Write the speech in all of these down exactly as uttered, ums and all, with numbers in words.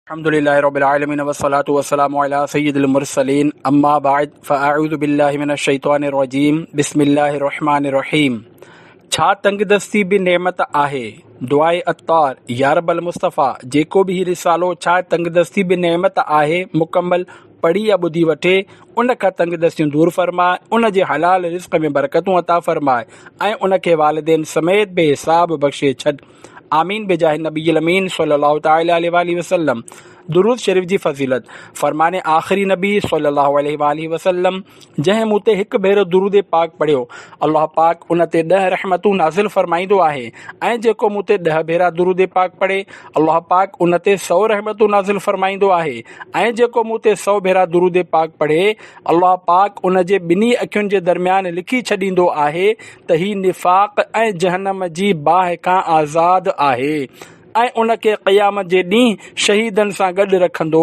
अल्हम्दुलिल्लाहि रब्बिल आलमीन वस्सलातु वस्सलामु अला सय्यिदिल मुरसलीन अम्मा बाद फ़अऊज़ु बिल्लाहि मिनश शैतानिर रजीम बिस्मिल्लाहिर रहमानिर रहीम। छा तंगदस्ती भी नेमत आहे? दुआए अत्तार या रब्बल मुस्तफ़ा, जेको भी रिसालो छा तंगदस्ती भी नेमत आहे मुकम्मल पढ़ी या ॿुधी वठे, उन खां तंगदस्तियूं दूर फरमाए, उन जे हलाल रिज़्क़ में बरकतूं अता फरमाए ऐं उन खे वालिदैन समेत बेहिसाब बख़्शे छॾ। आमीन बेजाह नबी अमीन सल्लल्लाहु तआला अलैहि वसल्लम। दुरूद शरीफ जी फज़ीलत। फरमाने आख़िरी नबी सल्लल्लाहु अलैहि वसल्लम जंहिं मूं ते हिकु भेरो दुरूद पाक पढ़ियो, अल्लाह पाक उन ते ॾह रहमतूं नाज़िल फरमाईंदो आहे, ऐं जेको मूं ते ॾह भेरा दुरूद पाक पढ़े, अल्लाह पाक उन ते सौ रहमतूं नाज़िल फरमाईंदो आहे, ऐं जेको मूं ते सौ भेरा दुरूद पाक पढ़े, अल्लाह पाक उन जे ॿिन्ही अखियुनि जे दरमियान लिखी छॾींदो आहे त ही निफ़ाक़ ऐं जहन्नम जी बाहि खां आज़ाद आहे ऐं उन खे क़यामत जे ॾींहुं शहीदनि सां गॾु रखंदो।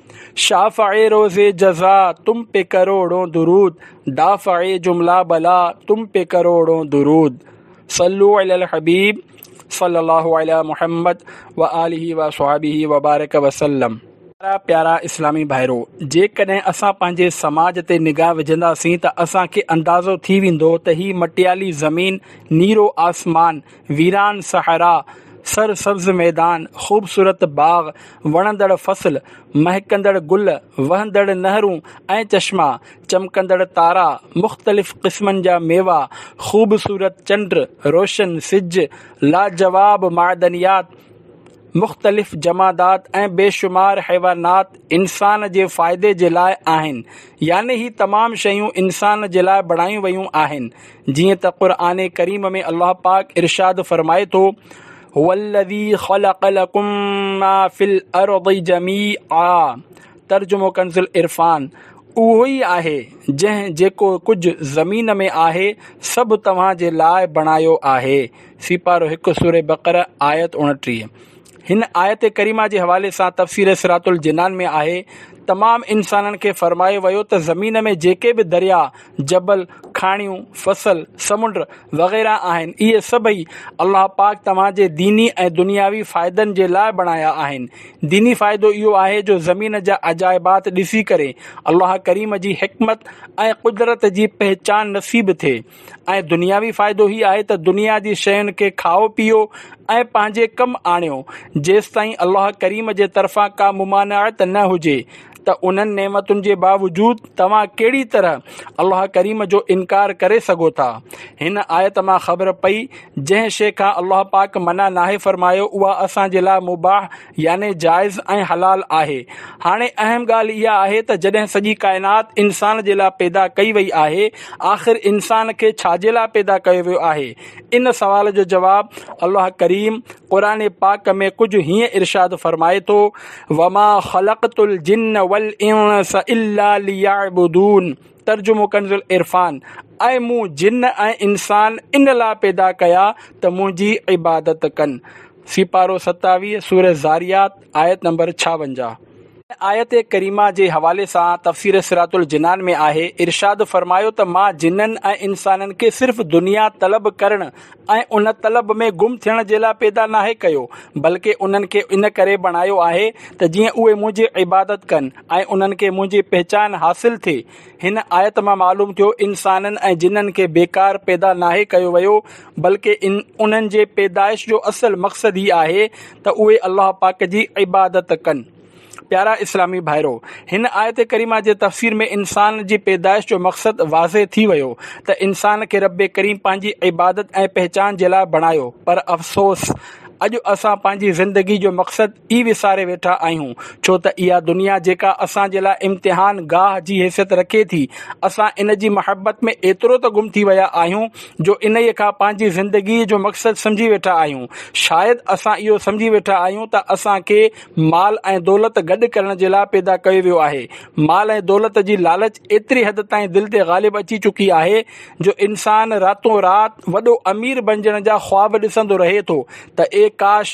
शाफ़ाए रोज़े जज़ा तुम पे करोड़ों दुरूद, दाफ़ाए जुमला बला तुम पे करोड़ों दुरूद। सल्लु अलल हबीब सल्लल्लाहु अला मुहम्मद व आलिहि व स्वहाबिहि व बारक वसल्लम। प्यारा प्यारा इस्लामी भाइरो, जेकॾहिं असां पंहिंजे समाज ते निगाह विझंदासीं त असांखे अंदाज़ो थी वेंदो त ही मटियाली ज़मीन, नीरो आसमान, वीरान सहारा, सर सब्ज़ मैदान, ख़ूबसूरत बाग, वणंदड़ फसल, महकंदड़ गुल, वहंदड़ नहरूं ऐं चश्मा, चमकंदड़ तारा, मुख़्तलिफ़ क़िस्मनि जा मेवा, ख़ूबसूरत चंड, रोशन सिज, लाजवाब मादनियात, मुख़्तलिफ़ जमादात ऐं बेशुमार हैवानात इंसान जे फ़ाइदे जे लाइ आहिनि। यानी ही तमामु शयूं इंसान जे लाइ बणायूं वयूं आहिनि। जीअं त क़ुर्आन करीम में अल्लाह पाक इरशाद फरमाए थो, हुवल्लज़ी ख़लक़ लकुम मा फ़िल अर्ज़ि जमीआ। तर्जुमो कंज़ुल इरफ़ान। उहो ई आहे जंहिं जेको कुझु ज़मीन में आहे सभु तव्हां जे लाइ बणायो आहे। सिपारो हिकु सूरे बक़रा आयत उणटीह। हिन आयत करीमा जे हवाले सां तफ़सीर सिरातुल जिनान में आहे, तमामु इंसाननि खे फरमायो वियो त ज़मीन में जेके बि दरिया, जबल, खाणियूं, फसल, समुंड वग़ैरह आहिनि, इहे सभई अल्लाह पाक तव्हां जे दीनी ऐं दुनियावी फ़ाइदनि जे लाइ बणाया आहिनि। दीनी फ़ाइदो इहो आहे जो ज़मीन जा अजाइबात ॾिसी करे अल्लाह करीम जी हिकमत ऐं कुदरत जी पहचान नसीब थिए, ऐं दुनियावी फ़ाइदो हीउ आहे त दुनिया जी शयुनि खे खाओ पीओ ऐं पंहिंजे कमु आणियो, जेसिताईं अल्लाह करीम जे तरफ़ां का मुमानिअत न हुजे त उन्हनि नेमतुनि जे बावजूद तव्हां कहिड़ी तरह अल्लाह करीम जो इनकार करे सघो था। हिन आयत मां ख़बर पई जंहिं शइ खां अल्लाह पाक मना नाहे फरमायो उहा असांजे लाइ मुबाह याने जाइज़ ऐं हलाल आहे। हाणे अहम ॻाल्हि इहा आहे त जॾहिं सॼी काइनात इंसान जे लाइ पैदा कई वई आहे, आख़िर इंसान खे छाजे लाइ पैदा कयो वियो आहे? इन सवाल जो जवाबु अल्लाह करीम क़ुरान पाक में कुझु हीअं इरशाद फरमाए थो, वमा ख़लक़तुल जिन्न वल इंस इल्ला लियअबुदून। तर्जुमो कंज़ुल इरफ़ान। ऐं मूं जिन्न ऐं इंसान इन लाइ पैदा कया त मुंहिंजी इबादत कनि। सिपारो सतावीह सूरह ज़ारियात आयत नंबर छावंजाह। आयत करीमा जे हवाले सां तफ़सीर सिरातुल जिनान में आहे, इरशाद फरमायो त मां जिन्ननि ऐं इंसाननि खे सिर्फ़ दुनिया तलब करण ऐं उन तलब में गुम थियण जे लाइ पैदा नाहे कयो, बल्कि उन्हनि खे इन करे बणायो आहे त जीअं उहे मुंहिंजी इबादत कनि ऐं उन्हनि खे मुंहिंजी पहचान हासिल थिए। हिन आयत मां मालूम थियो इंसाननि ऐं जिन्ननि खे बेकार पैदा नाहे कयो वियो, बल्कि इन उन्हनि जे पैदाइश जो असल मक़सद ही आहे त उहे अल्लाह पाक जी इबादत कनि। प्यारा इस्लामी भाइरो, हिन आयत करीमा जे तफ़सीर में इंसान जी पैदाइश जो मक़सद वाज़े थी वियो त इंसान खे रब करीम पंहिंजी इबादत ऐं पहचान जे लाइ बणायो। पर अफ़सोस अॼु असां पंहिंजी ज़िंदगी जो मक़सद ई विसारे वेठा आहियूं, छो त इहा दुनिया जेका असांजे लाइ इम्तिहान गाह जी हैसियत रखे थी, असां इन जी मोहबत में एतिरो त गुम थी विया आहियूं जो इन खां पंहिंजी ज़िंदगी जो मक़सद सम्झी वेठा आहियूं। शायदि असां इहो सम्झी वेठा आहियूं त असांखे माल ऐं दौलत गॾु करण जे लाइ पैदा कयो वियो आहे। माल ऐं दौलत जी लालच एतिरी हद ताईं दिलि ते ग़ालिब अची चुकी आहे जो इंसान रातों रात वॾो अमीर बणजण जा ख़्वाब ॾिसंदो रहे थो त ए काश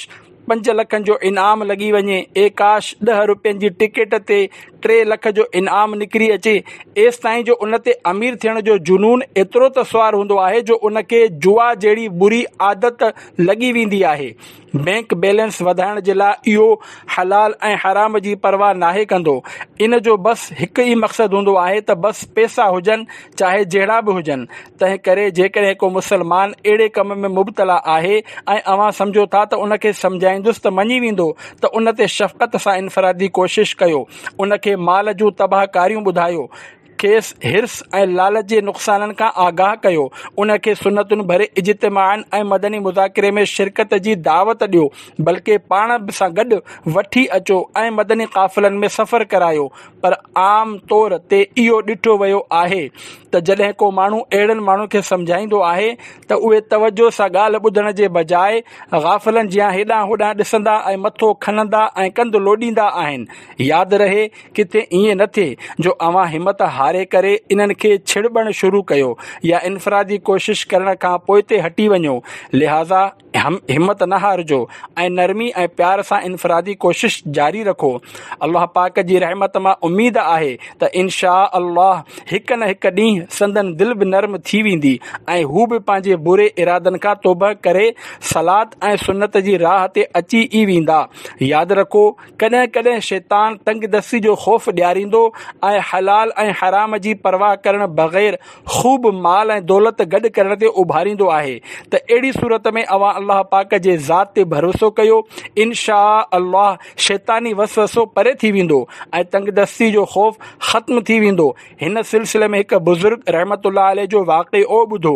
पंज लखनि जो इनाम लॻी वञे, एकाश ॾह रुपयनि जी टिकट ते टे लख जो इनाम निकिरी अचे, एसि ताईं जो उन ते अमीर थियण जो जुनून एतिरो त सुवार हूंदो आहे जो उनखे जुआ जहिड़ी बुरी आदत लॻी वेंदी आहे। बैंक बैलेंस वधाइण जे लाइ इहो हलाल ऐं हराम जी परवाह नाहे कंदो। इन जो बसि हिकु ई मक़सदु हूंदो आहे त बसि पैसा हुजनि, चाहे जहिड़ा बि हुजनि। तंहिं करे जेकॾहिं को मुस्लमान अहिड़े कम में मुब्तला आहे ऐं अव्हां सम्झो था त उनखे सम्झाईंदुसि त मञी वेंदो, त उन ते शफ़क़त सां इनफ़रादी कोशिश कयो, उनखे माल जूं तबाहकारियूं ॿुधायो, खेसि हिर्स ऐं लालच जे नुक़साननि खां आगाह कयो, उनखे सुनतुनि भरे इज्तिमाअनि ऐं मदनी मुज़ाकिरे में शिरकत जी दावत ॾियो, बल्कि पाण सां गॾु वठी अचो ऐं मदनी क़ाफ़िलनि में सफ़र करायो। पर आम तौर ते इहो ॾिठो वियो आहे त जॾहिं को माण्हू अहिड़नि माण्हुनि खे सम्झाईंदो आहे त उहे तवजो सां ॻाल्हि ॿुधण जे बजाए ग़ाफ़िलनि जियां हेॾां होॾां ॾिसंदा ऐं मथो खणंदा ऐं कंधु लोॾींदा आहिनि। यादि रहे किथे ईअं न थिए जो अव्हां हिमत हारे करे इन्हनि खे छिड़बणु शुरू कयो या इनफ़रादी कोशिश करण खां पोइ ते हटी वञो। लिहाज़ा हम हिम्मत न हारिजो ऐं नरमी ऐं प्यार सां इनफ़रादी कोशिश जारी रखो। अल्लाह पाक जी रहमत मां उमेद आहे त इनशा अल्लाह हिकु न हिकु ॾींहुं संदन दिलि बि नरम थी वेंदी ऐं हू बि पंहिंजे बुरे इरादनि खां तौबा करे सलात ऐं सुन्नत जी राह ते अची ई वेंदा। यादि रखो, कॾहिं कॾहिं शैतान तंगदस्ती जो ख़ौफ़ ॾियारींदो ऐं हलाल ऐं हराम जी परवाह करण बग़ैर ख़ूब माल ऐं दौलत गॾु करण ते उभारींदो आहे। त अहिड़ी सूरत में अव्हां अल्लाह पाक जे ज़ात ते भरोसो कयो, इनशा अल्लाह शैतानी वसवसो परे थी वेंदो ऐं तंगदस्ती जो ख़ौफ़ ख़त्म थी वेंदो। हिन सिलसिले में हिकु बुज़ुर्ग रहमतुल्लाह अलैह जो वाक़िओ ॿुधो।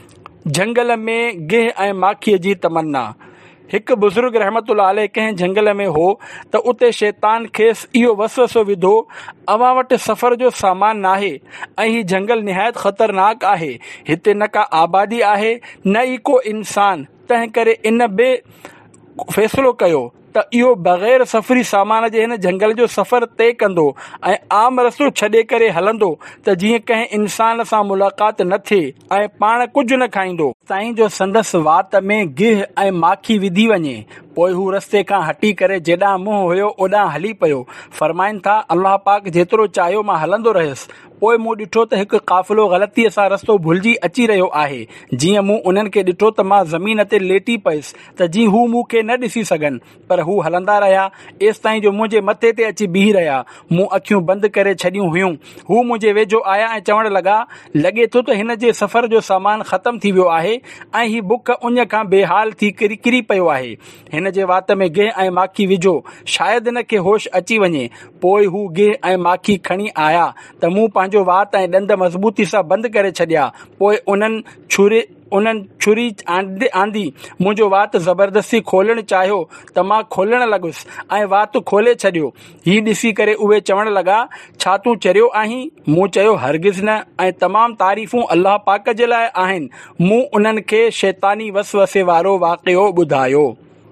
झंगल में गिह ऐं माखीअ जी तमन्ना। हिकु बुज़ुर्ग रहमतुल्लाह अलैह कंहिं झंगल में हो त उते शैतान खेसि इहो वसवसो विधो, अव्हां वटि सफ़र जो सामान नाहे ऐं हीउ झंगल निहायत ख़तरनाक आहे, हिते न का आबादी आहे न ई को इंसान, तंहिं करे इन बे फ़ैसिलो कयो त इहो बग़ैर सफ़री सामान जे हिन झंगल जो सफ़र तइ कंदो ऐं आम रस्तो छॾे करे हलंदो त जीअं कंहिं इंसान सां मुलाक़ात न थिए ऐं पाण कुझु न खाईंदो साईं जो संदसि वात में गिह ऐं माखी विधी वञे। पोइ हू रस्ते खां हटी करे जेॾां मुंहुं हुयो ओॾां हली पियो। फरमाइनि था, अल्लाह पाक जेतिरो चाहियो मां हलंदो रहियुसि। पोइ मूं ॾिठो त हिकु क़ाफ़िलो ग़लतीअ सां रस्तो भुलिजी अची रहियो आहे। जीअं मूं उन्हनि खे ॾिठो त मां ज़मीन ते लेटी पयुसि त जीअं हू मूंखे न ॾिसी सघनि, पर हू हलंदा रहिया एसि ताईं जो मुंहिंजे मथे ते अची बीही रहिया। मूं अखियूं बंदि करे छॾियूं हुयूं। हू मुंहिंजे वेझो आया ऐं चवणु लॻा, लॻे थो त हिन जे सफ़र जो सामान ख़तमु थी वियो आहे ऐं हीउ बुख उञ खां बेहाल थी किरी किरी पियो आहे। हिन जे वात में गिह ऐं माखी विझो, शायदि हिन खे होश अची वञे। पोइ हू गिह ऐं माखी खणी आया त मूं पंहिंजो वात ऐं ॾंद मज़बूती सां बंदि करे छॾिया। पोइ उन्हनि छुरी उन्हनि छुरी आंदी आंदी मुंहिंजो वात ज़बरदस्ती खोलणु चाहियो त मां खोलणु लॻुसि ऐं वात खोले छॾियो। हीउ ॾिसी करे उहे चवणु लॻा, छा तूं चरियो आहीं? मूं चयो, हरगिज़ न, ऐं तमामु तारीफ़ूं अल्लाह पाक जे लाइ आहिनि। मूं उन्हनि खे शैतानी वसवसे वारो वाक़िओ ॿुधायो।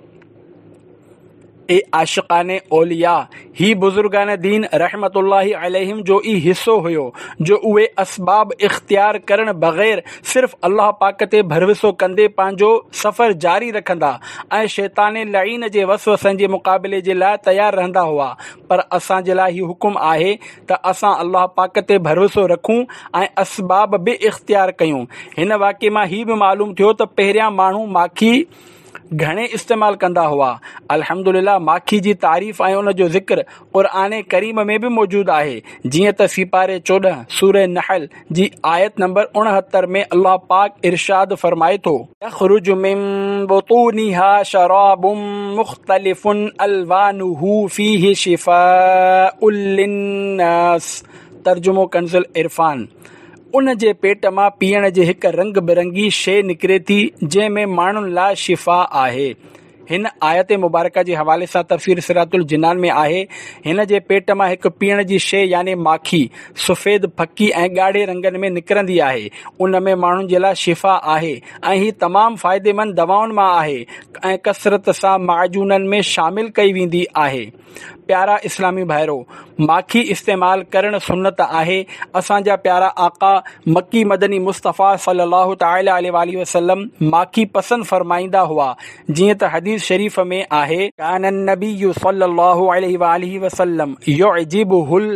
ए आशिक़ाने औलिया, ही बुज़ुर्गान दीन रहमतुल्लाहि अलैहिम जो ई हिस्सो हुयो जो उहे असबाब इख्तियार करण बग़ैर सिर्फ़ अल्लाह पाक ते भरोसो कंदे पंहिंजो सफ़र जारी रखंदा ऐं शैताने लईन जे वसवसनि जे मुक़ाबिले जे लाइ तयारु रहंदा हुआ। पर असां जे लाइ हीउ हुकुम आहे त असां अल्लाह पाक ते भरोसो रखूं ऐं असबाब बि इख्तियार कयूं। हिन वाक़े मां हीउ बि मालूम थियो त पहिरियां माण्हू माखी घणे इस्तेमालु कंदा हुआ। अल्हम्दुलिल्लाह, माखी जी तारीफ़ ऐं उन जो ज़िक्र क़ुर्आन करीम में बि मौजूदु आहे। जीअं त सिपारे चोॾहं सूरह नहल जी आयत नंबर उणहतरि में अल्लाह पाक इरशाद फरमाए थो, यख़रुजु मिन बुतूनिहा शराबुम मुख़्तलिफ़ुन अलवानुहु फ़ीहि शिफ़ाउल लिन्नास। तर्जुमो कंज़ुल इरफान। उन जे पेट मां पीअण जे हिकु रंग बिरंगी शइ निकिरे थी जंहिंमें माण्हुनि लाइ शिफ़ा आहे। हिन आयत मुबारका जे हवाले सां तफ़सीर सिरातुल जिनान में आहे, हिन जे पेट मां हिकु पीअण जी शइ यानी माखी सफ़ेद फकी ऐं ॻाढ़े रंगनि में निकिरंदी आहे। उन में माण्हुनि जे लाइ शिफ़ा आहे ऐं हीअ तमामु फ़ाइदेमंद दवाउनि मां आहे ऐं कसरत सां माजूननि में शामिल कई वेंदी आहे। प्यारा इस्लामी भाइरो, माखी इस्तेमाल करण सुन्नत आहे। असांजा प्यारा आका मक्की मदनी मुस्तफ़ा सल्लल्लाहु तआला अलैहि वसल्लम माखी पसंद फरमाईंदा हुआ। जीअं त हदीस शरीफ में आहे, कान नबी सल्लल्लाहु अलैहि वसल्लम युअजिबुहुल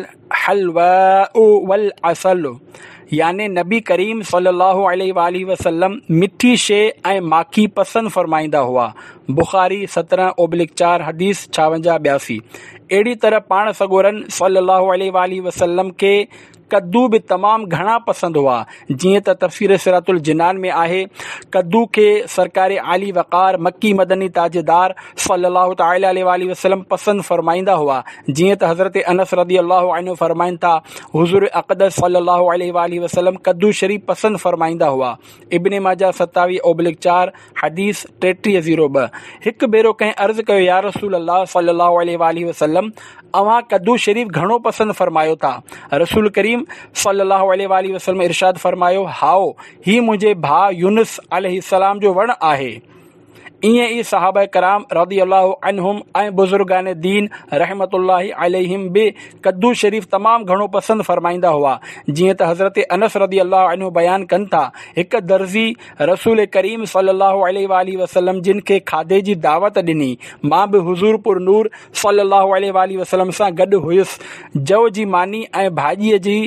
हलवाउ वल असल, याने नबी करीम सल्लल्लाहु अलैहि वसल्लम मिठी शइ ऐं माखी पसंद फरमाईंदा हुआ। बुखारी सत्रहं ओब्लिक चार हदीस छावंजाह ॿियासी। अहिड़ी तरह पाण सगोरन सल्लल्लाहु अलैहि वसल्लम के कद्दू बि तमामु घणा पसंदि हुआ। जीअं त तफ़सीर सिरातुल जिनान में आहे, कद्दू खे सरकार आली वक़ार मक्की मदनी ताजदार सल्लल्लाहु तआला अलैहि वसल्लम पसंद फरमाईंदा हुआ। जीअं त हज़रत अनस रज़ियल्लाहु अन्हु फरमाइनि था, हुज़ूर अक़दस सल्लल्लाहु अलैहि वसल्लम कद्दू शरीफ़ पसंद फरमाईंदा हुआ। इब्ने माजा सतावीह ओब्लिक चार हदीस टेटीह ज़ीरो ॿ। हिकु भेरो कंहिं अर्ज़ु कयो, या रसूल अल्लाह सल्लल्लाहु अलैहि वसल्लम, अव्हां कद्दू शरीफ़ घणो पसंद फरमायो था? रसूल करीम सल्लल्लाहु अलैहि वसल्लम इरशाद फरमायो, हाओ, ही मुंहिंजे भाउ यूनुस अलैहिस्सलाम जो वण आहे। ईअं ई सहाबा कराम रज़ियल्लाहु अन्हुम ऐं बुज़ुर्गान दीन रहमतुल्लाहि अलैहिम बि कद्दू शरीफ़ तमामु घणो पसंद फरमाईंदा हुआ। जीअं त हज़रत अनस रज़ियल्लाहु अन्हु बयानु कनि था, हिकु दर्ज़ी रसूल करीम सल्लल्लाहु अलैहि वसल्लम जिन खे खाधे जी दावत ॾिनी, मां बि हुज़ूर पुर नूर सल्लल्लाहु अलैहि वसल्लम सां गॾु हुयुसि। जव जी मानी ऐं भाॼीअ जी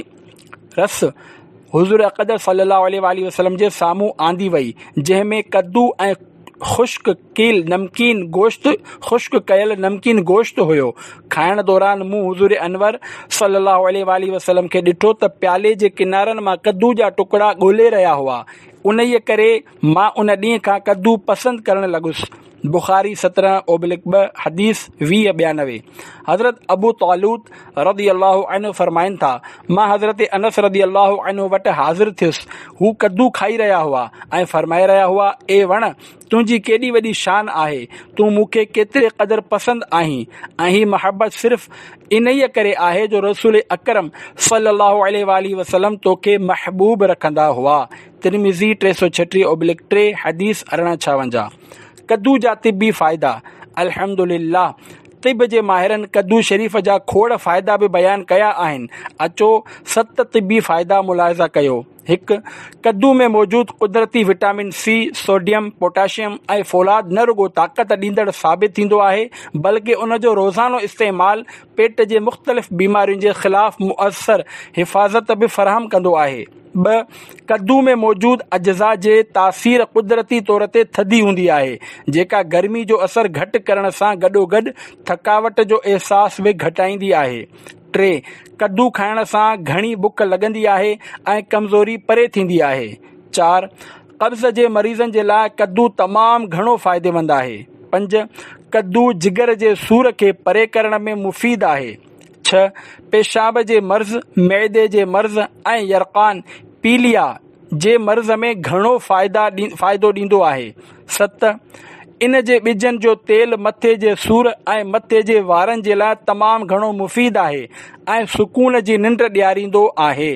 रस हुज़ूर अक़दस सल्लल्लाहु अलैहि वसल्लम जे साम्हूं आंदी वई, जंहिंमें कद्दू ऐं ख़ुश्क कील नमकीन गोश्त ख़ुश्क कयल नमकीन गोश्त हुयो। खाइण दौरान मूं हुज़ूर अनवर सल्लल्लाहु अलैहि वसल्लम खे ॾिठो त प्याले जे किनारनि मां कद्दू जा टुकड़ा ॻोल्हे रहिया हुआ। उन्हीअ करे मां उन ॾींहं खां कद्दू पसंदि करणु लॻुसि। बुखारी सत्रहं ओब्लिक ॿ हदीस वीह ॿियानवे। हज़रत अबू तालूत रज़ियल्लाहु अन्हु फरमाइनि था, मां हज़रत अनस रज़ियल्लाहु अन्हु वटि हाज़िर थियुसि। हू कद्दू खाई रहिया हुआ ऐं फरमाए रहिया हुआ, ए वण, तुंहिंजी केॾी वॾी शान आहे, तूं मूंखे केतिरे क़दुरु पसंदि आहीं। ऐं ही मोहबत सिर्फ़ु इन ई करे आहे जो रसूल अकरम सल्लल्लाहु अलैहि वसल्लम तोखे महबूब रखंदा हुआ। तिरमिज़ी टे सौ छटीह ओब्लिक टे हदीस अरिड़हं छावंजाह। कद्दू जा तिबी फ़ाइदा। अल्हम्दुलिल्लाह, तिब जे माहिरनि कद्दू शरीफ़ जा खोड़ फ़ाइदा बि बयानु कया आहिनि। अचो सत तिबी फ़ाइदा मुलाहिज़ा कयो। हिकु, कद्दू में मौजूदु कुदरती विटामिन सी, सोडियम, पोटाशियम ऐं फौलाद न रुगो ताक़त ॾींदड़ साबित थींदो आहे, बल्कि उन जो रोज़ानो इस्तेमालु पेट जे मुख़्तलिफ़ बीमारियुनि जे ख़िलाफ़ मुअसर हिफ़ाज़त बि फ़राहम कंदो आहे। ॿ, कद्दू में मौजूदु अज्जा जे तासीर कुदरती तौर ते थधी हूंदी आहे, जेका गर्मी जो असरु घटि करण सां गॾोगॾु थकावट जो अहसास बि घटाईंदी आहे। टे, कद्दू खाइण सां घणी बुख लॻंदी आहे ऐं कमज़ोरी परे थींदी आहे। चार, कब्ज़ जे मरीज़नि जे लाइ कद्दू तमामु घणो फ़ाइदेमंद आहे। पंज, कद्दू जिगर जे सूर खे परे करण में मुफ़ीद आहे। छह, पेशाब जे मर्ज़, मैदे जे मर्ज़ ऐं यरकान पीलिया जे मर्ज़ में घणो फ़ाइदा फ़ाइदो ॾींदो आहे। सत, इन जे ॿिजनि जो तेल मथे जे सूर ऐं मथे जे वारनि जे लाइ तमामु घणो मुफ़ीद आहे ऐं सुकून जी निंड ॾियारींदो आहे।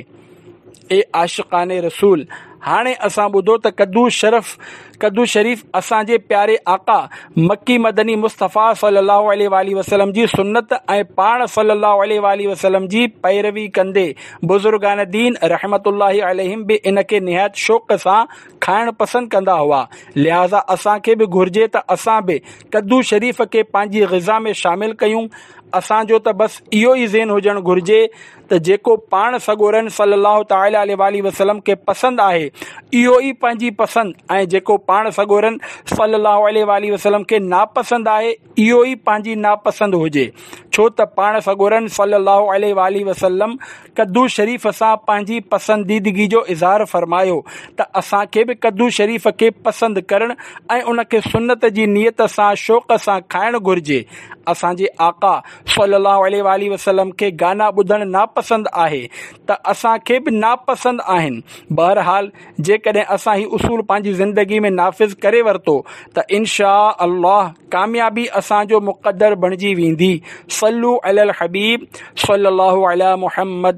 ए आशिक़ाने रसूल, हाणे असां ॿुधो त कद्दू शरफ़ कद्दू शरीफ़ असांजे प्यारे आका मक्की मदनी मुस्तफ़ा सल्लल्लाहु अलैहि वसल्लम जी सुन्नत ऐं पाण सल्लल्लाहु अलैहि वसल्लम जी पैरवी कंदे बुज़ुर्गान दीन रहमतुल्लाहि अलैहिम बि इन खे निहायत शौक़ सां खाइणु पसंदि कंदा हुआ। लिहाज़ा असांखे बि घुरिजे त असां बि कद्दू शरीफ़ खे पंहिंजी ग़िज़ा में शामिलु कयूं। असांजो त बसि इहो ई ज़हन हुजणु घुरिजे त जेको पाण सगोरन सल्लल्लाहु तआला अलैहि वसल्लम खे पसंदि आहे, इहो ई पंहिंजी पसंदि, ऐं जेको पाण सगोरन सल्लल्लाहु अलैहि वसल्लम खे नापसंदि आहे, इहो ई पंहिंजी नापसंदि हुजे। छो त पाण सगोरन सल्लल्लाहु अलैहि वसल्लम कद्दू शरीफ़ सां पंहिंजी पसंदीदगी जो इज़हार फरमायो त असांखे बि कद्दू शरीफ़ खे पसंदि करणु ऐं उन खे सुन्नत जी नियत सां शौक़ सां खाइणु घुरिजे। असांजे आका सल्लल्लाहु अलैहि वसल्लम खे गाना ॿुधणु नापसंदि आहे त असांखे बि नापसंदि आहिनि। बहरहाल, जेकॾहिं असां ही उसूल पंहिंजी ज़िंदगी में नाफ़िज़ करे वरितो त इनशा अल्लाह कामयाबी असांजो मुक़द्दर बणिजी वेंदी। सल्लू अलल हबीब सल्लल्लाहु अला मुहम्मद।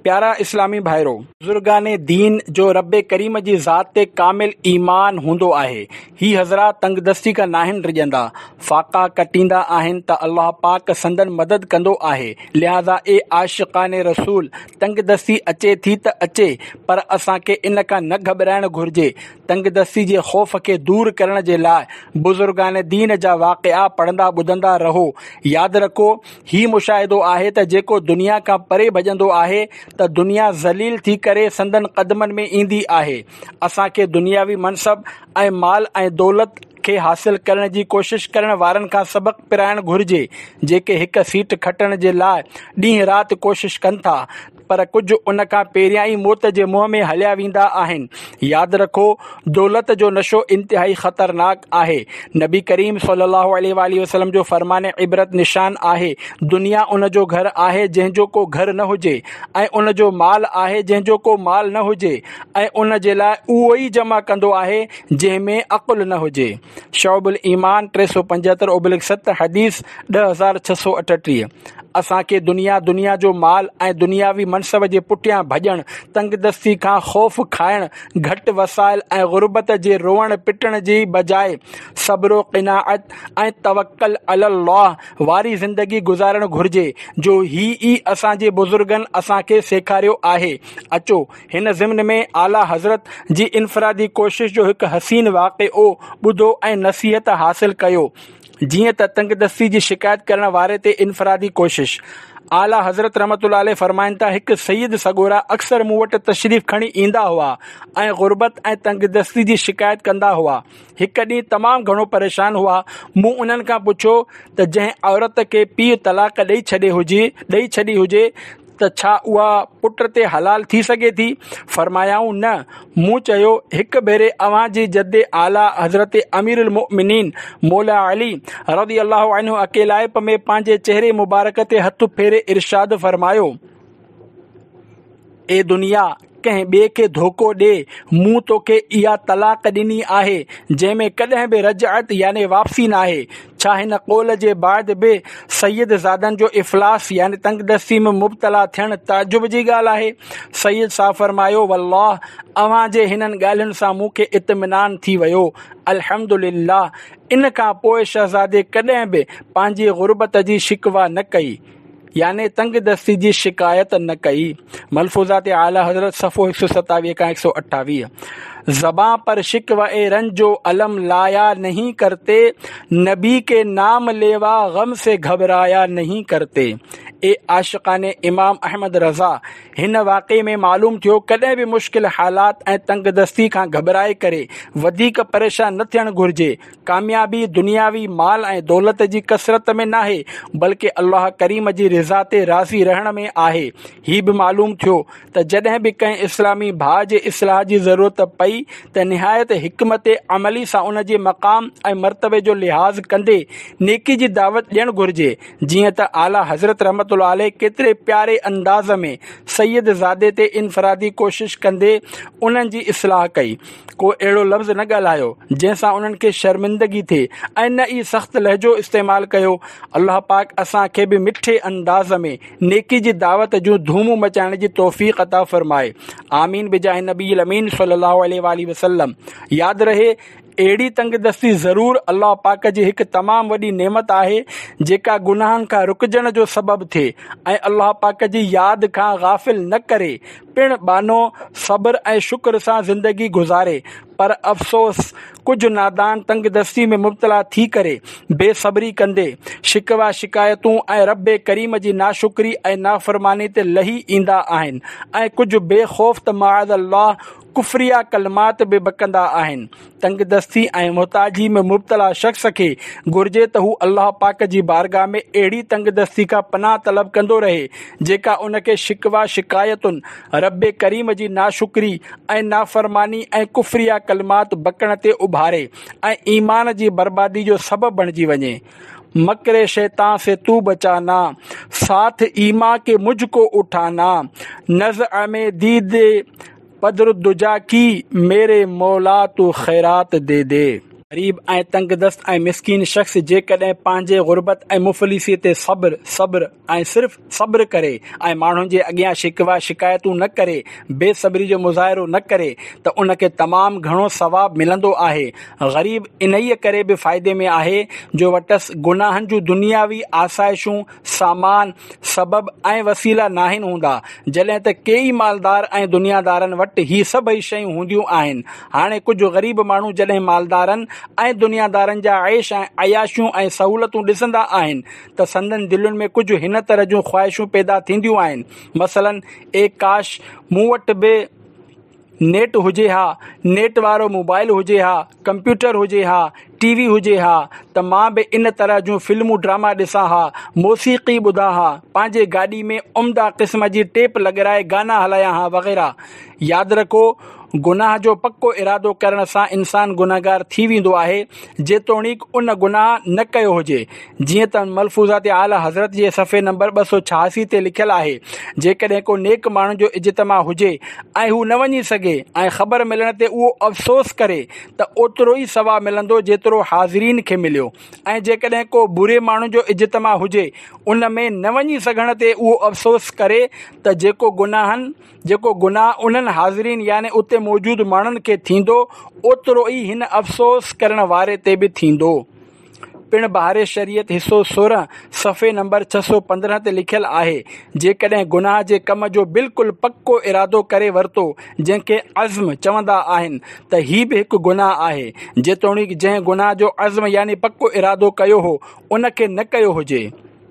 प्यारा इस्लामी भाइरो, बुज़ुर्गाने दीन जो रब्बे करीम जी ज़ात ते कामिल ईमान हूंदो आहे, ही हज़रात तंगदस्ती का नाहिन रिजंदा, फाका कटींदा आहिनि त अल्लाह पाक संदन मदद कंदो आहे। लिहाज़ा ए आशिक़ाने रसूल, तंगदस्ती अचे थी त अचे, पर असांखे इन खां न घबराइण घुर्जे। तंगदस्ती जे ख़ौफ़ खे दूर करण जे लाइ बुज़ुर्गाने दीन जा वाक़िआ पढ़ंदा ॿुधंदा रहो। यादि रखो, ही मुशाहिदो आहे त जेको दुनिया खां परे भॼंदो आहे त दुनिया ज़लील थी करे संदन क़दमनि में ईंदी आहे। असांखे दुनियावी मनसब ऐं माल ऐं दौलत खे हासिल करण जी कोशिश करण वारनि खां सबक़ पिराइण घुर्जे, जेके हिकु सीट खटण जे लाइ ॾींहुं राति कोशिश कनि था, पर कुझु उन खां पहिरियां ई मौत जे मुंहं में हलिया वेंदा आहिनि। यादि रखो, दौलत जो नशो इंतिहाई ख़तरनाक आहे। नबी करीम सल्लल्लाहु अलैहि वसल्लम जो फ़रमाने इबरत निशान आहे, दुनिया उन जो घर आहे जंहिंजो को घर न हुजे, ऐं उन जो माल आहे जंहिंजो को माल न हुजे, ऐं उन जे लाइ उहो ई जमा कंदो आहे जंहिंमें अक़ुल न हुजे। शौबुल ईमान टे सौ पंजहतरि ओबलिक सत हदीस ॾह हज़ार छह सौ अठटीह। असांखे दुनिया दुनिया जो माल ऐं दुनियावी मनसब जे पुठियां भॼण, तंगदस्ती खां ख़ौफ़ खाइण, घटि वसाइल ऐं ग़ुरबत जे रोअण पिटण जी बजाए सब्र, क़िनाअत ऐं तवक्कल अलल्लाह वारी ज़िंदगी गुज़ारणु घुर्जे, जो ही ई असांजे बुज़ुर्गनि असांखे सेखारियो आहे। अचो हिन ज़िम्न में आला हज़रत जी इनफ़रादी कोशिश जो हिकु हसीन वाक़िओ ॿुधो ऐं नसीहत हासिल कयो। जीअं त तंगदस्ती जी शिकायत करण वारे ते इनफ़रादी कोशिश। आला हज़रत रहमतुल्लाह अलैह फरमाइनि था, हिकु सईद सगोरा अक्सर मूं वटि तशरीफ़ खणी ईंदा हुआ ऐं ग़ुरबत ऐं तंगदस्ती जी शिकायत कंदा हुआ। हिकु ॾींहुं तमामु घणो परेशान हुआ। मूं उन्हनि खां पुछियो त जंहिं औरत खे पीउ तलाक ॾेई छॾे हुजे ॾेई छॾी हुजे त छा उहा पुट ते हलाल थी सघे थी? फरमायाऊं न। मूं चयो, हिकु भेरे अव्हां जी जद्दे आला हज़रत अमीरुल मोमिनीन मौला अली रज़ी अल्लाहु अन्हु अकेलाइप में पंहिंजे चेहरे मुबारक ते हथु फेरे इरशाद फरमायो, ए दुनिया, कंहिं ॿिए खे धोखो ॾे, मूं तोखे इहा तलाक ॾिनी आहे जंहिंमें कॾहिं बि रजअत यानी वापसी न आहे। छा हिन क़ौल जे बाद बि सैयद ज़ादनि जो इफ़लास यानी तंगदस्ती में मुब्तला थियणु ताजुब जी ॻाल्हि आहे? सैयद साहब फरमायो, वल्लाह, अव्हां जे हिननि ॻाल्हियुनि सां मूंखे इत्मिनान थी वियो। अल्हम्दुलिल्लाह। इन खां पोइ शहज़ादे कॾहिं बि पंहिंजी ग़ुरबत जी शिकवा न कई, यानी तंगदस्ती जी शिकायत न कई। मलफूज़ात आला हज़रत सफ़ो एक सौ सतावीह का एक सौ अट्ठावीह। ज़बां पर शिकवा ए रंजो अलम लाया नहीं करते, नबी के नाम लेवा गम से घबराया नहीं करते। ए आशिक़ाने इमाम अहमद रज़ा, हिन वाक़े में मालूम थियो कॾहिं बि मुश्किल हालात ऐं तंगदस्ती खां घबराए करे वधीक परेशान न थियणु घुर्जे। कामयाबी दुनियावी माल ऐं दौलत जी कसरत में न आहे, बल्कि अल्लाह करीम जी रिज़ा ते राज़ी रहण में आहे। ही बि मालूम थियो त जॾहिं बि कंहिं इस्लामी भाउ जे इस्लाह जी ज़रूरत पई त निहायत हिकमत अमली सां उन जे मक़ाम ऐं मर्तबे जो लिहाज़ कंदे नेकी जी दावत ॾियणु घुर्जे। जीअं त आला हज़रत रहमतुल्लाह अलैह केतिरे प्यारे अंदाज़ में सैयद ज़ादे ते इनफ़रादी कोशिश कंदे उन्हनि जी इस्लाह कई। को अहिड़ो लफ़्ज़ न ॻाल्हायो जंहिंसां उन्हनि खे शर्मिंदगी थिए ऐं न ई सख़्तु लहजो इस्तेमालु कयो। अल्लाह पाक असांखे बि मिठे अंदाज़ में नेकी जी दावत जूं धूमूं मचाइण जी तौफ़ीक़ अता फ़रमाए। आमीन बिजाहि नबी अमीन सल्लल्लाहु अलैहि वसल्लम। यादि रहे, अहिड़ी तंगदस्ती ज़रूर अल्लाह पाक जी हिकु तमामु वॾी नेमत आहे जेका गुनाहनि खां रुकजण जो सबबु थिए ऐं अल्लाह पाक जी यादि खां गाफ़िल न करे पिणु बानो सब्र ऐं शुक्र सां ज़िंदगी गुज़ारे। पर अफ़सोस, कुझु नादान तंगदस्ती में मुब्तला थी करे बेसब्री कंदे शिकवा शिकायतूं ऐं रब्बे करीम जी नाशुक्री ऐं नाफ़रमानी ते लही ईंदा आहिनि ऐं कुझु बेखौफ़ त माअज़ल्लाह कुफरिया कलमात बि बकंदा आहिनि। तंगदस्ती ऐं मुहताजी में मुब्तला शख़्स खे घुर्जे त हू अल्लाह पाक जी बारगाह में अहिड़ी तंगदस्ती खां पनाह तलब कंदो रहे जेका उनखे शिकवा शिकायतुनि, रब्बे करीम जी नाशुक्री ऐं नाफ़रमानी ऐं कुफरिया कलमात बकण ते उभारे ऐं ईमान जी बर्बादी जो सबबु बणिजी वञे। मकरे शैतान से तू बचाना, साथ ईमा के मुझको उठाना, नज़अ में दीद बद्रुद्दुजा की, मेरे मौला तू खैरात दे दे। ग़रीब ऐं तंगदस्त ऐं मिसकीन शख़्स जेकॾहिं पंहिंजे ग़ुरबत ऐं मुफ़लिसी ते सब्र सब्र ऐं सिर्फ़ सब्र करे ऐं माण्हुनि जे अॻियां शिकवा शिकायतूं न करे, बेसब्री जो मुज़ाहिरो न करे त उनखे तमामु घणो सवाबु मिलंदो आहे। ग़रीब इन्हीअ करे बि फ़ाइदे में आहे जो वटसि गुनाहनि जूं दुनियावी आसाइशूं, सामान, सबब ऐं वसीला नाहिनि हूंदा, जॾहिं त केई मालदार ऐं दुनियादारनि वटि ही सभई शयूं हूंदियूं आहिनि। हाणे कुझु ग़रीब माण्हू जॾहिं मालदारनि ऐं दुनियादारनि जा ऐश ऐं अयाशियूं ऐं सहूलतूं ॾिसंदा आहिनि त संदनि दिलुनि में कुझु हिन तरह जूं ख़्वाहिशूं पैदा थींदियूं आहिनि। मसलन, ए काश मूं वटि बि नेट हुजे हा, नेट वारो मोबाइल हुजे हा, कंप्यूटर हुजे हा, टीवी हुजे हा, त मां बि इन तरह जूं फिल्मूं ड्रामा ॾिसां हा, मौसीक़ी ॿुधां हा, पंहिंजे गाॾी में उम्दा क़िस्म जी टेप लॻाराए गाना हलायां हा वग़ैरह। यादि रखो, गुनाह जो पको इरादो करण सां इंसान गुनाहगार थी वेंदो आहे, जेतोणीकि उन गुनाह न कयो हुजे। जीअं त मलफूज़ात आला हज़रत जे सफ़े नंबर ॿ सौ छहासी ते लिखियलु आहे, जेकॾहिं को नेक माण्हू जो इज्तिमा हुजे ऐं हू न वञी सघे ऐं ख़बर मिलण ते उहो अफ़सोस करे त ओतिरो ई सवाबु मिलंदो जेतिरो हाज़रीन खे मिलियो। ऐं जेकॾहिं को बुरे माण्हू जो इज्तिमा हुजे, उन में न वञी सघण ते उहो अफ़सोस करे त जेको गुनाहनि जेको गुनाह उन्हनि हाज़रीन यानी उते मौजूदु माण्हुनि खे थींदो, ओतिरो ई हिन अफ़सोस करण वारे ते बि थींदो। पिण बहारे शरीयत हिसो सोरहं सफ़े नंबर छह सौ पंद्रहं ते लिखियलु आहे, जेकॾहिं गुनाह जे कम जो बिल्कुलु पको इरादो करे वरितो, जंहिंखे अज़्म चवंदा आहिनि, त ही बि हिकु गुनाह आहे, जेतोणीकि जंहिं गुनाह जो अज़्म यानी पको इरादो कयो हो, उनखे न कयो हुजे।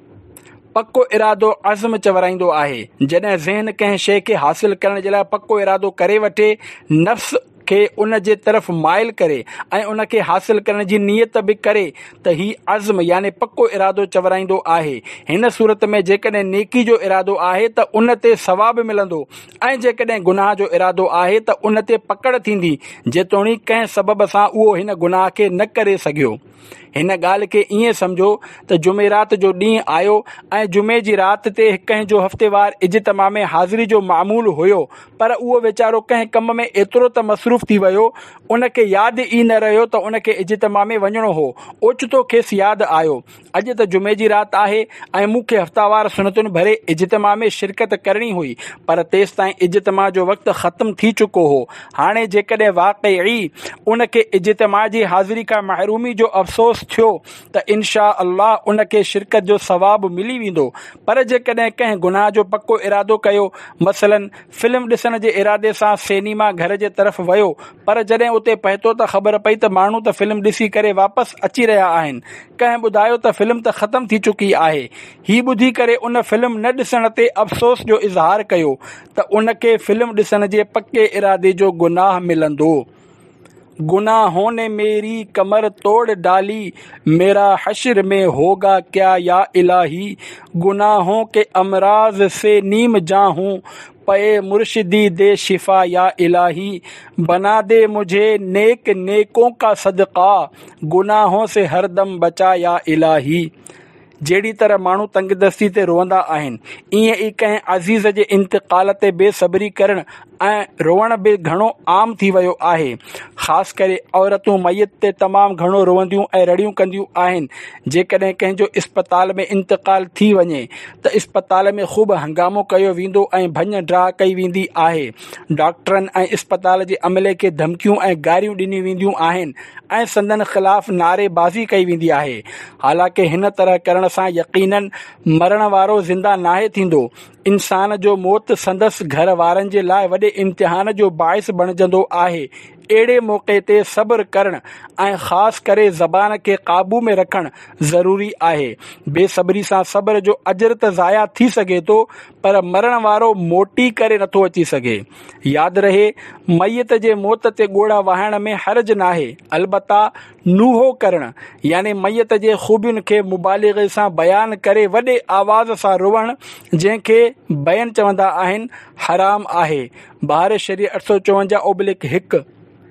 पको इरादो अज़्म चवराईंदो आहे। जॾहिं ज़हन कंहिं शइ खे हासिल करण जे लाइ पको इरादो करे वठे, नफ़्स खे उन जे तरफ़ माइल करे ऐं उन खे हासिल करण जी नियत बि करे, त ही अज़्म यानी पको इरादो चवराईंदो आहे। हिन सूरत में जेकॾहिं नेकी जो इरादो आहे त उन ते सवाबु मिलंदो, ऐं जेकॾहिं गुनाह जो इरादो आहे त उन ते पकड़ थींदी, जेतोणीकि कंहिं सबब सां उहो हिन गुनाह खे न करे सघियो। हिन ॻाल्हि खे ईअं सम्झो त जुमेरात जो ॾींहुं आयो ऐं जुमे जी राति ते कंहिं जो हफ़्तेवार इज्तिमा में हाज़िरी जो मामूल हुयो, पर उहो वीचारो कंहिं कम में एतिरो त मसरूफ़ थी वियो, उनखे यादि ई न रहियो त उनखे इज्तिमा में वञिणो हो। ओचितो खेसि यादि आयो, अॼु त जुमे जी राति आहे ऐं मूंखे हफ़्तावार सुनतुनि भरे इज्तिमा में शिरकत करणी हुई, पर तेसि ताईं इज्तिमा जो वक़्तु ख़त्म थी चुको हो। हाणे जेकॾहिं वाक़ई उनखे इज्तिमा जी हाज़िरी खां महरूमी जो अफ़सोस थियो त इंशा अल्लाह उनखे शिरकत जो सवाबु मिली वेंदो। पर जेकॾहिं कंहिं गुनाह जो पको इरादो कयो, मसलन फिल्म ॾिसण जे इरादे सां सिनेमा घर जे तरफ़ वियो, पर जॾहिं उते पहुतो त ख़बर पई त माण्हू त फिल्म ॾिसी करे वापसि अची रहिया आहिनि, कंहिं ॿुधायो त फिल्म त ख़तम थी चुकी आहे। ही ॿुधी करे उन फिल्म न ॾिसण ते अफ़सोस जो इज़हार कयो त उनखे फिल्म ॾिसण जे पके इरादे जो गुनाह मिलंदो। गुनाहों ने मेरी कमर तोड़ डाली, मेरा हश्र में होगा क्या या इलाही। गुनाहों के अमराज से नीम जा हूँ, पे मुर्शिदी दे शिफा या इलाही। बना दे मुझे नेक नेकों का सदका, गुनाहों से हरदम बचा या इलाही। जहिड़ी तरह माण्हू तंगदस्ती ते रोअंदा आहिनि, ईअं ई कंहिं अज़ीज़ जे इंतिक़ाल ते बेसब्री करणु ऐं रोअण बि घणो आम थी वियो आहे। ख़ासि करे औरतूं मयत ते तमामु घणो रोअंदियूं ऐं रड़ियूं कंदियूं आहिनि। जेकॾहिं कंहिंजो इस्पताल में इंतिक़ाल थी वञे त इस्पताल में ख़ूब हंगामो कयो वेंदो ऐं भञ ड्राह कई वेंदी आहे। डॉक्टरनि ऐं इस्पताल जे अमले खे धमकियूं ऐं गारियूं ॾिनियूं वेंदियूं आहिनि ऐं संदनि ख़िलाफ़ नारेबाज़ी कई वेंदी आहे। हालांकि हिन तरह करण सां यकीनन मरण वारो ज़िंदा नाहे थींदो। इंसान जो मौत संदसि घर वारनि जे लाइ वॾे इम्तिहान जो बाइस बणिजंदो आहे। अहिड़े मौक़े ते सब्र करणु ऐं ख़ासि करे ज़बान खे क़ाबू में रखणु ज़रूरी आहे। बेसब्री सां सब्र जो अजर त ज़ाया थी सघे थो, पर मरण वारो मोटी करे नथो अची सघे। यादि रहे, मैयत जे मौत ते ॻोड़ा वाहण में हर्ज नाहे, अलबत्ता नूहो करणु यानी मैयत जे ख़ूबियुनि खे मुबालिग़े सां बयानु करे वॾे आवाज़ सां रोअणु, जंहिंखे बयान चवंदा आहिनि, हराम आहे। बहार शरीअत अठ सौ चोवंजाह ओब्लिक हिकु।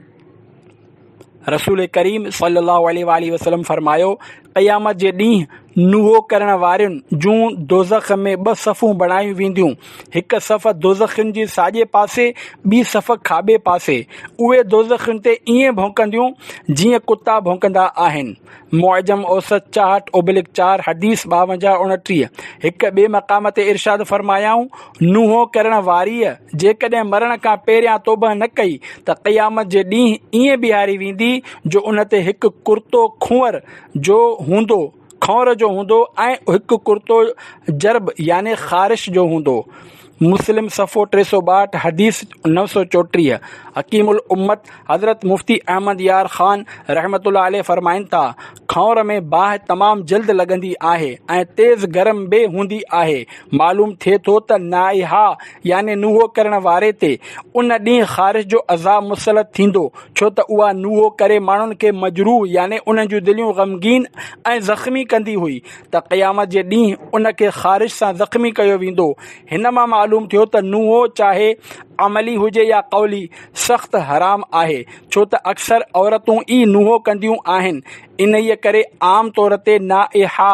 रसूल करीम सल्लल्लाहु अलैहि वसल्लम फरमायो, क़यामत जे ॾींहुं नुहो करण वारियुनि जूं दोज़ख में ॿ सफ़ूं बणायूं वेंदियूं, हिकु सफ़ दोज़खियुनि जे साॼे पासे, ॿी सफ़ खाॿे पासे। उहे दोज़खियुनि ते ईअं भौंकंदियूं जीअं कुता भौंकंदा आहिनि। मुअजम औसत चाहठ ओबलिक चार हदीस ॿावंजाह उणटीह। हिकु ॿिए मक़ाम ते इरशाद फरमायाऊं, नुहो करण वारीअ जेकॾहिं मरण खां पहिरियां तौबह न कई त क़यामत जे ॾींहुं ईअं बीहारी वेंदी जो उन ते हिकु कुर्तो खुंवर जो हूंदो खौर जो हूंदो ऐं हिकु कुर्तो जरब यानी ख़ारिश जो हूंदो। मुस्लिम सफ़ो टे सौ ॿाहठि हदीस नव सौ चोटीह। हकीमुल उम्मत हज़रत मुफ्ती अहमद यार ख़ान रहमतुल्लाह अलैह फरमाइनि था, खौर में बाहि तमामु जल्द लॻंदी आहे ऐं तेज़ गरम बि हूंदी आहे। मालूम थिए थो त नाइहा यानी नुहो करण वारे ते उन ॾींहुं ख़ारिश जो अज़ाब मुसलत थींदो, छो त उहा नुहो करे माण्हुनि खे मजरूह यानी उन्हनि जूं दिलियूं ग़मगीन ऐं ज़ख़्मी कंदी हुई त क़यामत जे ॾींहुं उन खे ख़ारिश सां ज़ख़्मी कयो वेंदो। हिन मां मालूम थियो त नुहो चाहे अमली हुजे या कौली सख़्त हराम आहे, छो त अक्सर औरतूं ई नुहो कंदियूं आहिनि। इन ई करे आम तौर ते नाइहा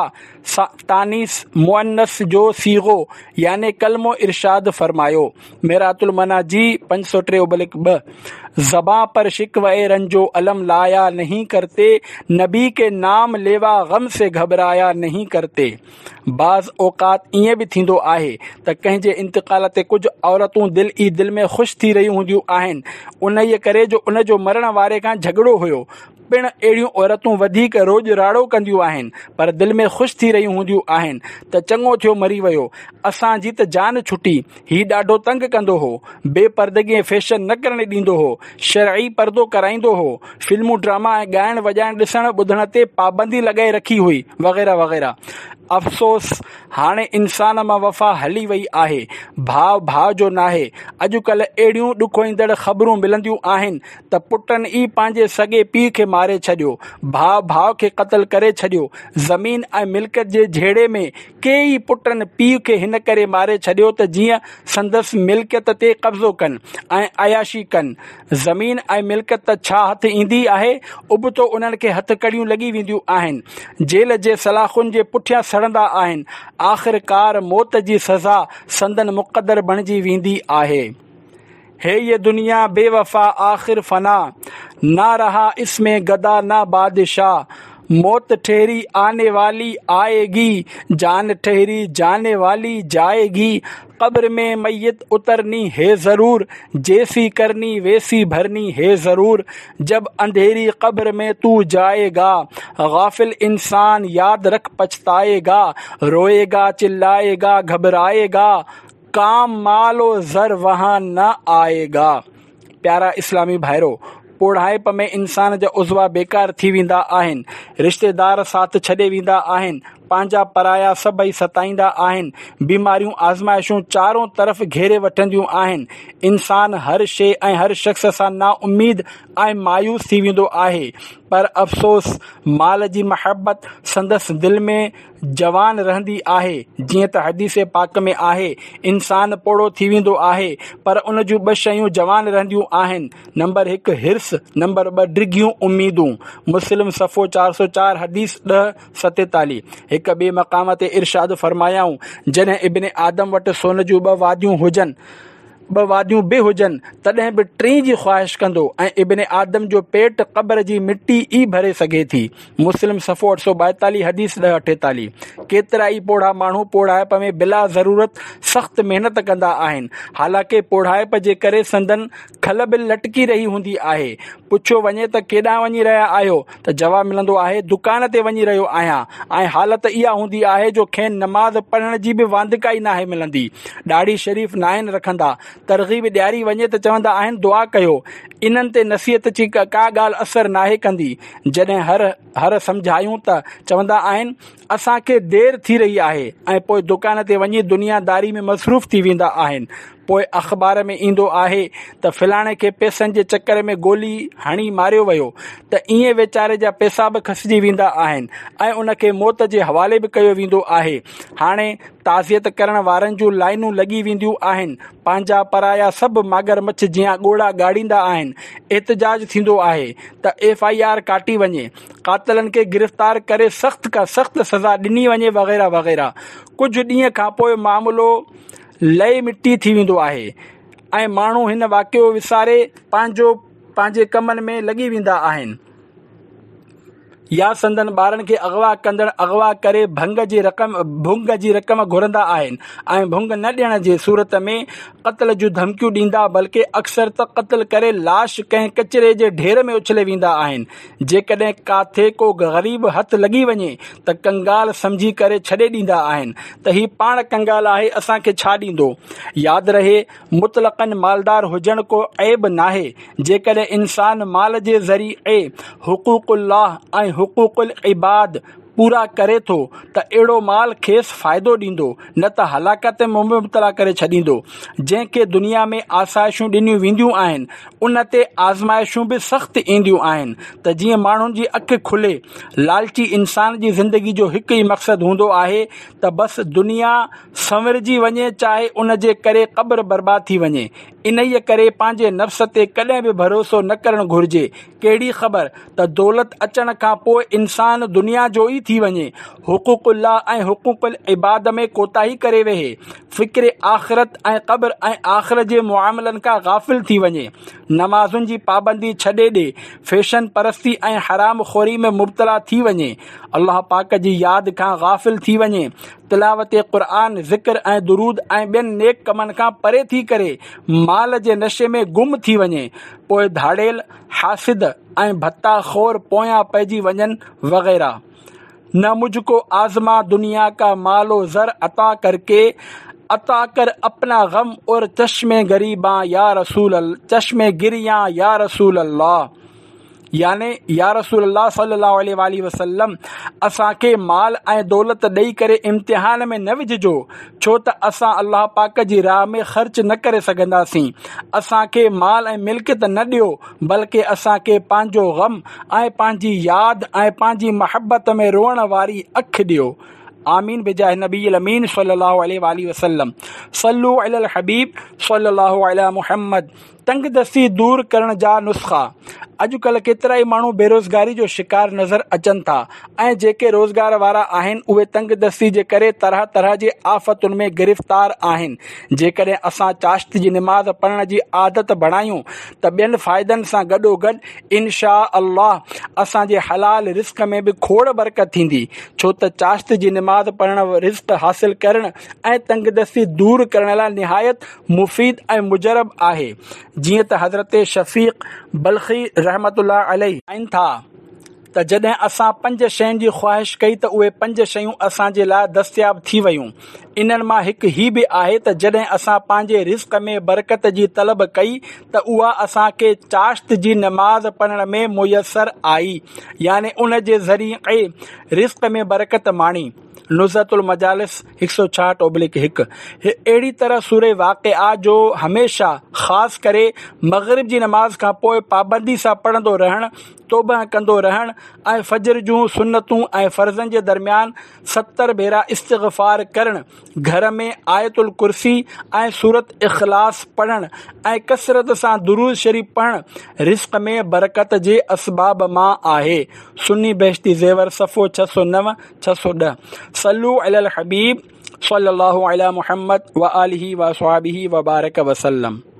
तानीस मुअन्नस जो सीगो यानी कलमो इरशाद फरमायो। मेरातुल मनाजी पंज सौ टे ओबलिक ॿ। ज़बां पर शिकवा ए रंजो अलम लाया नहीं करते, नबी के नाम लेवा गम से घबराया नहीं करते। बाज़ औक़ात ईअं बि थींदो आहे त कंहिंजे इंतकाल ते कुझु औरतूं दिलि ई दिलि में ख़ुशि थी रहियूं हूंदियूं आहिनि, उन ई करे जो उन जो मरण वारे खां झगड़ो हुयो। पिणु अहिड़ियूं औरतूं वधीक रोज़ राड़ो कंदियूं आहिनि पर दिलि में ख़ुशि थी रहियूं हूंदियूं आहिनि त चङो थियो मरी वियो, असांजी त जान छुटी, हीउ ॾाढो तंग कंदो हो, बेपर्दगी ऐं फैशन न करणु ॾींदो हो, शरई पर्दो कराईंदो हो, फिल्मूं ड्रामा ऐं ॻाइण वॼाइण ॾिसण ॿुधण ते पाबंदी लॻाए रखी हुई वग़ैरह वग़ैरह। अफ़सोस हाणे इंसान मां वफ़ा हली वई आहे, भाउ भाउ जो नाहे। अॼुकल्ह अहिड़ियूं ॾुखोईंदड़ ख़बरूं मिलंदियूं आहिनि त पुटनि ई पंहिंजे सॻे पीउ खे मारे छॾियो, भाउ भाउ खे क़त्ल करे छॾियो। ज़मीन ऐं मिल्कियत जे झेड़े में केई पुटनि पीउ खे हिन करे मारे छॾियो त जीअं संदसि मिल्कियत ते कब्ज़ो कनि ऐं अयाशी कनि। ज़मीन ऐं मिल्कियत त छा हथ ईंदी आहे, उबतो उन्हनि खे हथ कड़ियूं लॻी वेंदियूं आहिनि, जेल जे सलाख़ुनि जे पुठियां सड़ंदा आहिनि। आख़िरकार मौत जी सज़ा संदन मुक़दर बणिजी वेंदी आहे। है ये दुनिया बेवफा आखिर फना, ना रहा इसमें गदा ना बादशाह। मौत ठहरी आने वाली आएगी, जान ठहरी जाने वाली जाएगी। कब्र में मैयत उतरनी है ज़रूर, जैसी करनी वैसी भरनी है ज़रूर। जब अंधेरी कब्र में तू जाएगा, गाफिल इंसान याद रख पछताएगा। रोएगा चिल्लाएगा घबराएगा, काम मालो ज़र वहाँ न आएगा। प्यारा इस्लामी भाइरो, पोढ़ाइप में इंसान जा उज़वा बेकार थी वेंदा आहिनि, रिश्तेदार साथ छॾे वेंदा आहिनि, पंहिंजा पराया सभई सताईंदा आहिनि, बीमारियूं आज़माइशूं चारों तरफ़ घेरे वठंदियूं आहिनि। इंसान हर शइ ऐं हर शख़्स सां नाउमीद ऐं मायूस थी वेंदो आहे, पर अफ़सोस माल जी महबत संदसि दिलि में जवान रहंदी आहे। जीअं त हदीस पाक में आहे, इंसान पोड़ो थी वेंदो आहे पर उन जूं ॿ शयूं जवान रहंदियूं आहिनि। नंबर हिकु हिर्स, नंबर ॿ डिघियूं उमीदूं। मुस्लिम सफ़ो चार सौ चार हदीस ॾह सतेतालीह। हिकु ॿिए मक़ाम ते इरशाद फरमायाऊं, जॾहिं इब्ने आदम वटि सोन जूं ॿ वादियूं हुजनि ॿ वादियूं बि हुजनि तॾहिं बि टीं जी ख़्वाहिश कंदो ऐं इब्ने आदम जो पेट क़ब्र जी मिटी ई भरे सघे थी। मुस्लिम सफ़ो अठ सौ ॿाएतालीह हदीस ॾह अठेतालीह। केतिरा ई पोढ़ा माण्हू पोढ़ाइप में बिला ज़रूरत सख़्त महिनत कंदा आहिनि, हालांकि पोढ़ाइप जे करे संदन खल बि लटकी रही हूंदी आहे। पुछियो वञे त केॾांहुं वञी रहिया आहियो त जवाबु मिलंदो आहे, दुकान ते वञी रहियो आहियां, ऐं हालत इहा हूंदी आहे जो खेनि नमाज़ पढ़ण जी बि वांदिकाई नाहे मिलंदी। ॾाढ़ी शरीफ़ नाहिनि रखंदा, तरग़ीब ॾियारी वञे त चवंदा आहिनि दुआ कयो। इन्हनि ते नसीहत जी का ॻाल्हि असरु नाहे कंदी। जॾहिं हर हर सम्झायूं त चवंदा आहिनि असांखे देरि थी रही आहे, ऐं पोइ दुकान ते वञी दुनियादारी में मसरूफ़ थी वेंदा आहिनि। पोइ अख़बार में ईंदो आहे त फलाणे खे पैसनि जे चकर में गोली हणी मारियो वियो, त ईअं वीचारे जा पैसा बि खसिजी वेंदा आहिनि ऐं उनखे मौत जे हवाले बि कयो वेंदो आहे। हाणे ताज़ियत करण वारनि जूं लाइनूं लॻी वेंदियूं आहिनि, पंहिंजा पराया सभु मागर मछ जीअं ॻोड़ा ॻाड़ींदा आहिनि। एतिजाज थींदो आहे त एफ आई आर काटी वञे, कातलनि खे गिरफ़्तार करे सख़्त खां सख़्त सज़ा ॾिनी वञे वग़ैरह वग़ैरह। कुझु ॾींहं खां पोइ मामिलो लही मिटी थी वेंदो आहे ऐं माण्हू हिन वाक़ियो विसारे पंहिंजो पंहिंजे कमनि में लॻी वेंदा आहिनि या संदन ॿारनि खे अगवा कंदड़ अगवा करे भंग जी रक़म भुंग जी रक़म घुरंदा आहिनि ऐं भुंग न ॾियण जे सूरत में क़त्ल जूं धमकियूं ॾींदा, बल्कि अक्सर त क़त्ल करे लाश कंहिं कचिरे जे ढेर में उछले वेंदा आहिनि। जेकॾहिं काथे को ग़रीब हथु लॻी वञे त कंगाल सम्झी करे छॾे ॾींदा आहिनि त हीउ पाण कंगाल आहे, असांखे छा ॾींदो। यादि रहे, मुतलक़न मालदार हुजणु को ऐब नाहे। जेकॾहिं इंसान माल जे ज़रिए हुक़ूक़ुल्लाह ऐं हुक़ूक़ुल इबाद पूरा करे थो त अहिड़ो माल खेसि फ़ाइदो ॾींदो, न त हलाकत में मुबतला करे छॾींदो। जंहिंखे दुनिया में आसाइशूं ॾिनियूं वेंदियूं आहिनि, उन ते आज़माइशूं बि सख़्तु ईंदियूं आहिनि त जीअं माण्हुनि जी अखि खुले। लालची इंसान जी ज़िंदगी जो हिकु ई मक़सदु हूंदो आहे त बसि दुनिया संवरजी वञे, चाहे उन जे करे क़ब्र बर्बाद थी वञे। इन ई करे पंहिंजे नफ़्स ते कॾहिं बि भरोसो न करणु घुरिजे। कहिड़ी ख़बर त दौलत अचण खां पोइ इंसान दुनिया जो ई थी वञे, हुक़ूक़ुल्लाह ऐं हुक़ूक़ुल इबाद में कोताही करे वेहे, फ़िक्र आख़िरत ऐं क़ब्र ऐं आख़िर जे मुआमलनि खां गाफ़िल थी वञे, नमाज़ुनि जी पाबंदी छॾे ॾे, फैशन परस्ती ऐं हराम खोरी में मुबतला थी वञे, अल्लाह पाक जी यादि खां गाफ़िल थी वञे, तिलावत क़ुरान, ज़िक्र ऐं दुरूद ऐं ॿियनि नेक कमनि खां परे थी करे माल जे नशे में गुम थी वञे, पोइ धाड़ेल, हासिद ऐं भत्ता खोर पोयां पइजी वञनि वग़ैरह। न मुझको आज़मा दुनिया का मालो ज़र अता करके, अता कर अपना गम और चश्मे गरीबां या रसूल चश्मे गिरियां या रसूल अल्लाह। याने या रसूल अल्लाह सल्लल्लाहु अलैहि वसल्लम, असांखे माल ऐं दौलत ॾेई करे इम्तिहान में न विझिजो, छो त असां अल्लाह पाक जी राह में ख़र्च न करे सघंदासीं। असांखे माल ऐं मिल्कियत न ॾियो, बल्कि असांखे पंहिंजो गम ऐं पंहिंजी यादि ऐं पंहिंजी महबत में रोअण वारी अखि ॾियो। आमीन बिजाह नबी अमीन सल्लल्लाहु अलैहि वसल्लम। सल्लु अलल हबीब सल्लल्लाहु अला मुहम्मद। तंगदस्ती दूर करण जा नुस्ख़ा। अॼुकल्ह केतिरा ई माण्हू बेरोज़गारी जो शिकार नज़र अचनि था ऐं जेके रोज़गार वारा आहिनि उहे तंगदस्ती जे करे तरह तरह जे आफ़तुनि में गिरफ़्तार आहिनि। जेकॾहिं असां चाश्त जी निमाज़ पढ़ण जी आदत बणायूं त ॿियनि फ़ाइदनि सां गॾोगॾु इनशा अल्लाह असांजे हलाल रिस्क में बि खोड़ बरकत थींदी, छो त चाश्त जी निमाज़ पढ़ण रिस्क हासिल करण ऐं तंगदस्ती दूर करण लाइ निहायत मुफ़ीद ऐं मुजरब आहे। जीअं त हज़रत शफ़ीक़ बल्खी रहमतुल्लाह अलैहि आहिनि था त जॾहिं असां पंज शयुनि जी ख़्वाहिश कई त उहे पंज शयूं असांजे लाइ दस्तियाब थी वयूं। इन्हनि मां हिकु ही बि आहे त जॾहिं असां पंहिंजे रिस्क में बरकत जी तलब कई त उहा असांखे चाश्त जी नमाज़ पढ़ण में मुयसर आई, यानी उन जे ज़रिए रिस्क में बरकत माणी। नुज़रतुल मजालिस हिकु सौ छाहठि ओब्लिक हिकु। अहिड़ी तरह सूरे वाक़िआ जो हमेशा ख़ासि करे मग़रिब जी नमाज़ खां पोइ पाबंदी सां पढ़ंदो रहणु, तौबा कंदो रहणु ऐं फजर जूं सुन्नतूं ऐं फ़र्ज़नि जे दरमियान सतरि भेरा इस्तिग़फ़ार करणु, घर में आयतुल कुर्सी ऐं सूरत इख़लास पढ़णु ऐं कसरत सां दुरूद शरीफ़ पढ़णु रिस्क में बरकत जे असबाब मां आहे। सुन्नी बेहश्ती ज़ेवर सफ़ो छह सौ नव छह सौ ॾह। सल्लु अलल हबीब सल्लल्लाहु अला मुहम्मद व आलिहि व अस्हाबिहि व बारक वसल्लम।